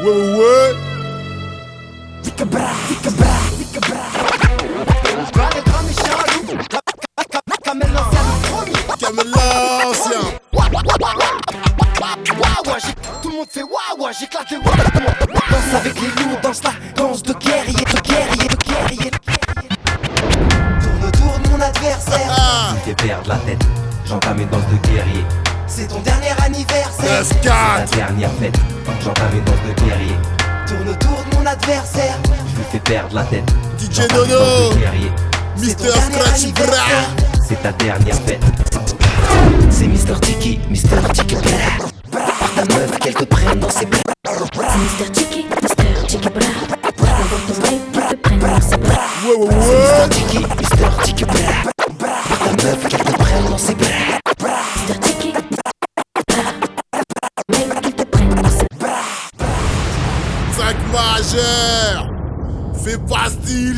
Ouais. Kamel l'ancien. Tout le monde fait waouh, j'éclate les waouh. Danse avec les loups, danse la danse de guerrier, de guerrier, de guerrier. Tourne autour de mon adversaire. Tu me fais perdre la tête, j'entame une danse de guerrier. C'est ton dernier anniversaire. C'est la dernière fête, j'entame une danse de guerrier. Tourne autour de mon adversaire. Je lui fais perdre la tête, DJ j'entame une danse Nono. de guerrier. Mister Scratchy Bra. C'est ta dernière fête. C'est Mister Tiki Bra. Ta meuf, qu'elle te prenne dans ses bras. C'est Mister Tiki Bra. D'abord ton mec qui te prenne dans ses bras. Ouais. Mister Tiki Bra. Ta meuf, qu'elle te prenne dans ses bras. Mister Tiki Bra. Mec qui te prenne dans ses bras. 5 majeurs. Fais pas style,